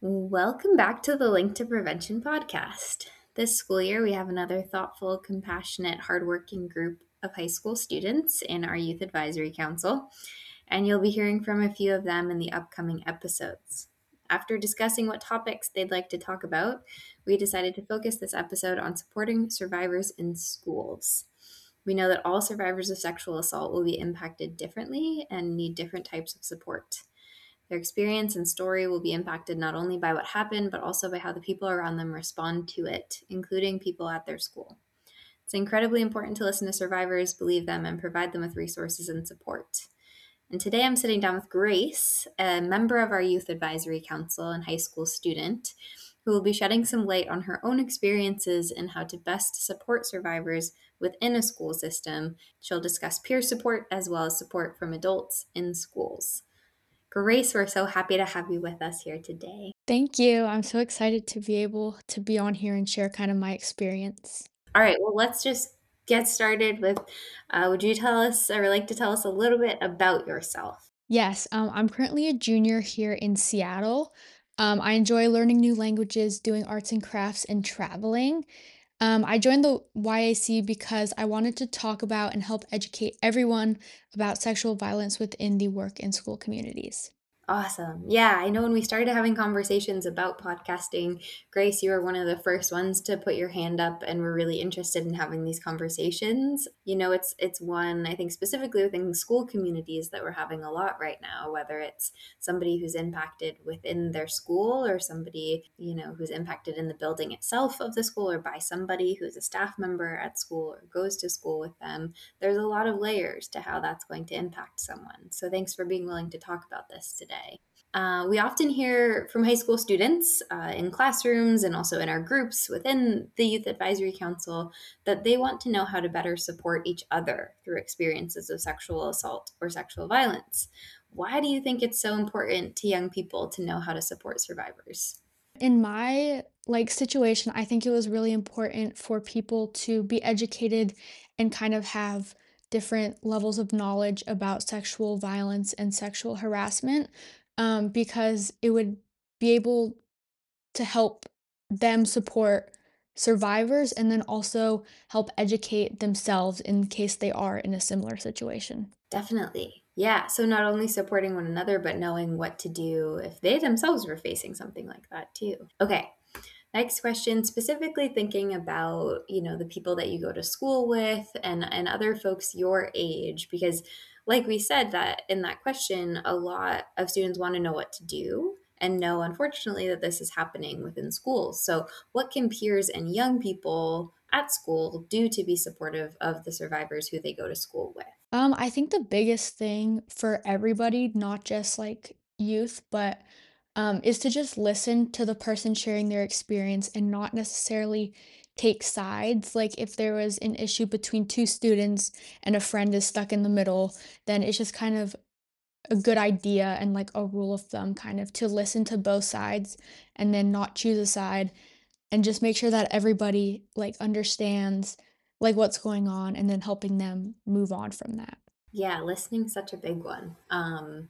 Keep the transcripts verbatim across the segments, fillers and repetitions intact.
Welcome back to the Link to Prevention podcast. This school year, we have another thoughtful, compassionate, hardworking group of high school students in our Youth Advisory Council, and you'll be hearing from a few of them in the upcoming episodes. After discussing what topics they'd like to talk about, we decided to focus this episode on supporting survivors in schools. We know that all survivors of sexual assault will be impacted differently and need different types of support. Their experience and story will be impacted not only by what happened, but also by how the people around them respond to it, including people at their school. It's incredibly important to listen to survivors, believe them, and provide them with resources and support. And today I'm sitting down with Grace, a member of our Youth Advisory Council and high school student, who will be shedding some light on her own experiences and how to best support survivors within a school system. She'll discuss peer support as well as support from adults in schools. Grace, we're so happy to have you with us here today. Thank you. I'm so excited to be able to be on here and share kind of my experience. All right, well, let's just get started with uh, would you tell us or like to tell us a little bit about yourself? Yes, um, I'm currently a junior here in Seattle. Um, I enjoy learning new languages, doing arts and crafts, and traveling. Um, I joined the Y A C because I wanted to talk about and help educate everyone about sexual violence within the work and school communities. Awesome. Yeah, I know when we started having conversations about podcasting, Grace, you were one of the first ones to put your hand up and were really interested in having these conversations. You know, it's it's one I think specifically within school communities that we're having a lot right now, whether it's somebody who's impacted within their school or somebody, you know, who's impacted in the building itself of the school or by somebody who's a staff member at school or goes to school with them. There's a lot of layers to how that's going to impact someone. So thanks for being willing to talk about this today. Uh, we often hear from high school students uh, in classrooms and also in our groups within the Youth Advisory Council that they want to know how to better support each other through experiences of sexual assault or sexual violence. Why do you think it's so important to young people to know how to support survivors? In my like situation, I think it was really important for people to be educated and kind of have different levels of knowledge about sexual violence and sexual harassment, um, because it would be able to help them support survivors and then also help educate themselves in case they are in a similar situation. Definitely. Yeah. So not only supporting one another, but knowing what to do if they themselves were facing something like that too. Okay. Next question, specifically thinking about, you know, the people that you go to school with and and other folks your age, because like we said that in that question, a lot of students want to know what to do and know unfortunately that this is happening within schools. So what can peers and young people at school do to be supportive of the survivors who they go to school with? Um, I think the biggest thing for everybody, not just like youth, but um, is to just listen to the person sharing their experience and not necessarily take sides. Like if there was an issue between two students and a friend is stuck in the middle, then it's just kind of a good idea and like a rule of thumb kind of to listen to both sides and then not choose a side and just make sure that everybody like understands like what's going on and then helping them move on from that. Yeah, listening's such a big one. Um,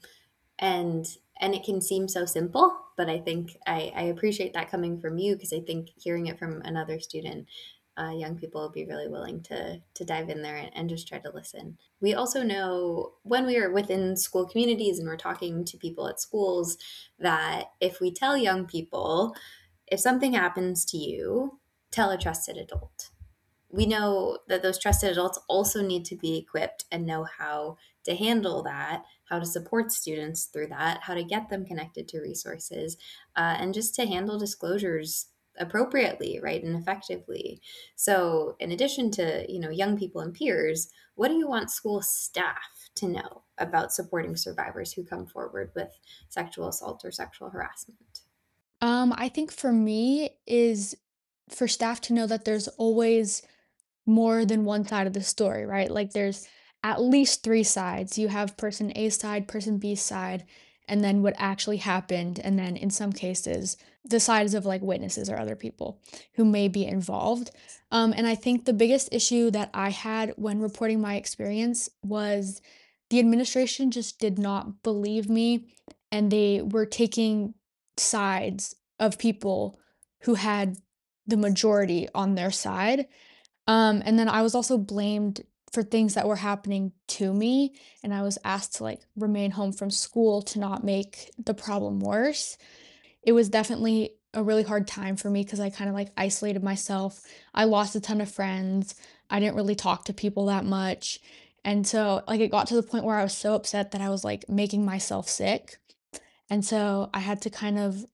and and it can seem so simple, but I think I, I appreciate that coming from you because I think hearing it from another student, uh, young people will be really willing to to dive in there and, and just try to listen. We also know when we are within school communities and we're talking to people at schools that if we tell young people, if something happens to you, tell a trusted adult. We know that those trusted adults also need to be equipped and know how to handle that, how to support students through that, how to get them connected to resources, uh, and just to handle disclosures appropriately, right, and effectively. So, in addition to you know young people and peers, what do you want school staff to know about supporting survivors who come forward with sexual assault or sexual harassment? Um, I think for me is for staff to know that there's always more than one side of the story, right? Like there's at least three sides. You have person A's side, person B's side, and then what actually happened, and then in some cases, the sides of like witnesses or other people who may be involved. Um, and I think the biggest issue that I had when reporting my experience was the administration just did not believe me, and they were taking sides of people who had the majority on their side. Um, and then I was also blamed for things that were happening to me, and I was asked to, like, remain home from school to not make the problem worse. It was definitely a really hard time for me because I kinda, like, isolated myself. I lost a ton of friends. I didn't really talk to people that much, and so, like, it got to the point where I was so upset that I was, like, making myself sick, and so I had to kind of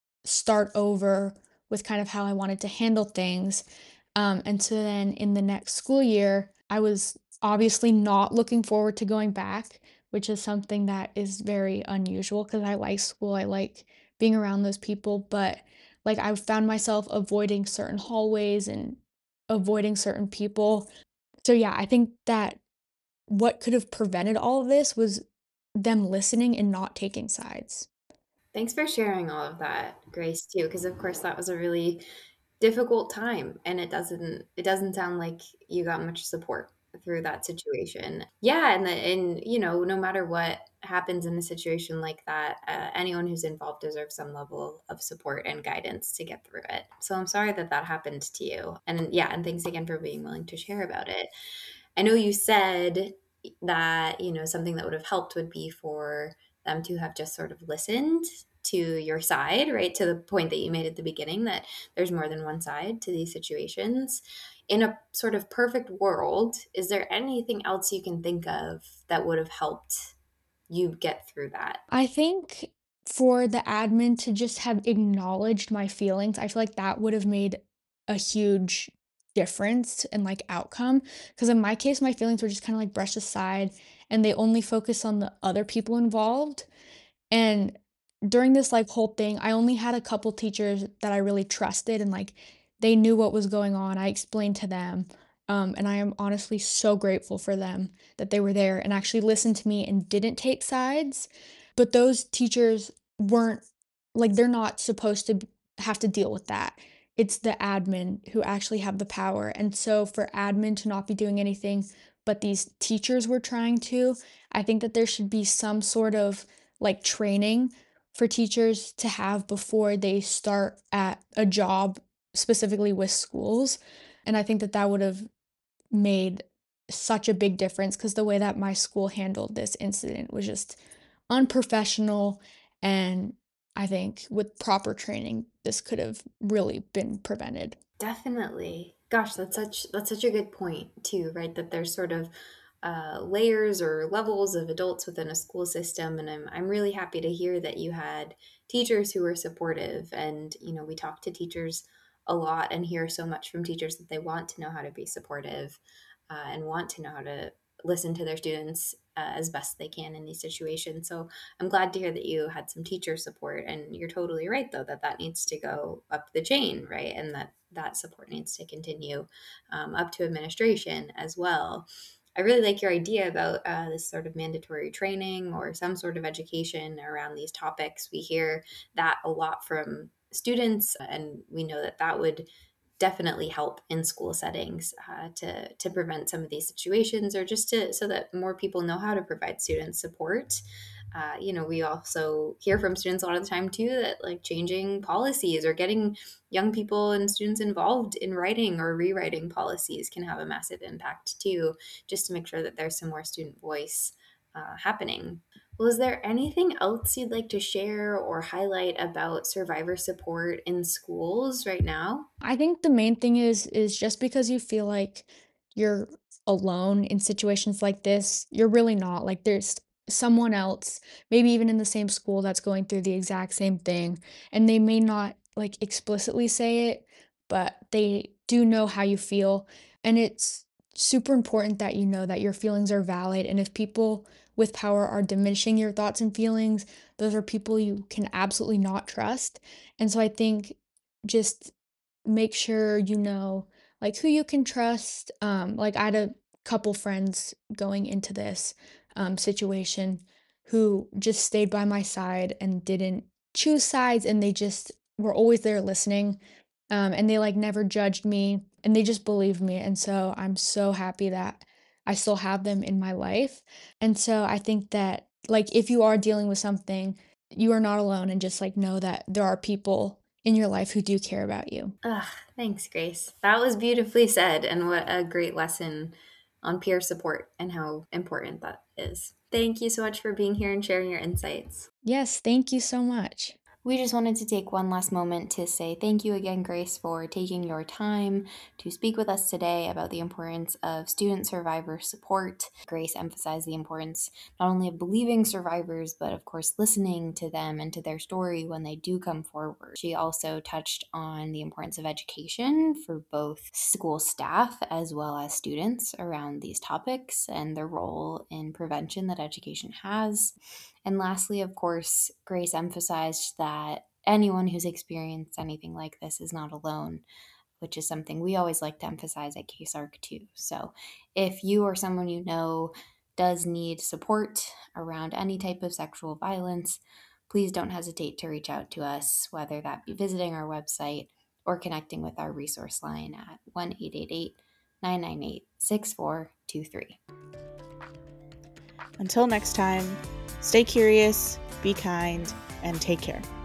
start over with kind of how I wanted to handle things. Um, and so then in the next school year, I was obviously not looking forward to going back, which is something that is very unusual because I like school. I like being around those people, but like I found myself avoiding certain hallways and avoiding certain people. So yeah, I think that what could have prevented all of this was them listening and not taking sides. Thanks for sharing all of that, Grace, too, because of course that was a really difficult time, and it doesn't it doesn't sound like you got much support through that situation. Yeah, and the, and you know, no matter what happens in a situation like that, uh, anyone who's involved deserves some level of support and guidance to get through it. So I'm sorry that that happened to you, and yeah, and thanks again for being willing to share about it. I know you said that, you know, something that would have helped would be for them to have just sort of listened to your side, right? To the point that you made at the beginning that there's more than one side to these situations. In a sort of perfect world, is there anything else you can think of that would have helped you get through that? I think for the admin to just have acknowledged my feelings, I feel like that would have made a huge difference in, like, outcome. Because in my case, my feelings were just kinda, like, brushed aside, and they only focus on the other people involved. And during this, like, whole thing, I only had a couple teachers that I really trusted and, like, they knew what was going on. I explained to them, um, and I am honestly so grateful for them that they were there and actually listened to me and didn't take sides. But those teachers weren't like, they're not supposed to b have to deal with that. It's the admin who actually have the power, and so for admin to not be doing anything, but these teachers were trying to, I think that there should be some sort of like training for teachers to have before they start at a job specifically with schools. And I think that that would have made such a big difference because the way that my school handled this incident was just unprofessional. And I think with proper training, this could have really been prevented. Definitely. Gosh, that's such that's such a good point too, right? That there's sort of uh, layers or levels of adults within a school system, and I'm I'm really happy to hear that you had teachers who were supportive, and you know we talk to teachers a lot and hear so much from teachers that they want to know how to be supportive uh, and want to know how to listen to their students uh, as best they can in these situations. So I'm glad to hear that you had some teacher support, and you're totally right though that that needs to go up the chain, right? And that that support needs to continue um, up to administration as well. I really like your idea about uh, this sort of mandatory training or some sort of education around these topics. We hear that a lot from students, and we know that that would definitely help in school settings uh, to to prevent some of these situations, or just to so that more people know how to provide students support. Uh, you know, we also hear from students a lot of the time too that like changing policies or getting young people and students involved in writing or rewriting policies can have a massive impact too, just to make sure that there's some more student voice uh, happening. Well, is there anything else you'd like to share or highlight about survivor support in schools right now? I think the main thing is is just because you feel like you're alone in situations like this, you're really not. Like there's someone else, maybe even in the same school that's going through the exact same thing, and they may not like explicitly say it, but they do know how you feel, and it's super important that you know that your feelings are valid, and if people with power are diminishing your thoughts and feelings, those are people you can absolutely not trust. And so I think just make sure you know, like, who you can trust. Um, like, I had a couple friends going into this, um, situation who just stayed by my side and didn't choose sides, and they just were always there listening, um, and they, like, never judged me, and they just believed me, and so I'm so happy that I still have them in my life, and so I think that, like, if you are dealing with something, you are not alone, and just, like, know that there are people in your life who do care about you. Ugh, thanks, Grace. That was beautifully said, and what a great lesson on peer support and how important that is. Thank you so much for being here and sharing your insights. Yes, thank you so much. We just wanted to take one last moment to say thank you again, Grace, for taking your time to speak with us today about the importance of student survivor support. Grace emphasized the importance not only of believing survivors, but of course listening to them and to their story when they do come forward. She also touched on the importance of education for both school staff as well as students around these topics and the role in prevention that education has. And lastly, of course, Grace emphasized that anyone who's experienced anything like this is not alone, which is something we always like to emphasize at K S A R C too. So if you or someone you know does need support around any type of sexual violence, please don't hesitate to reach out to us, whether that be visiting our website or connecting with our resource line at one eight eight eight, nine nine eight, six four two three. Until next time, stay curious, be kind, and take care.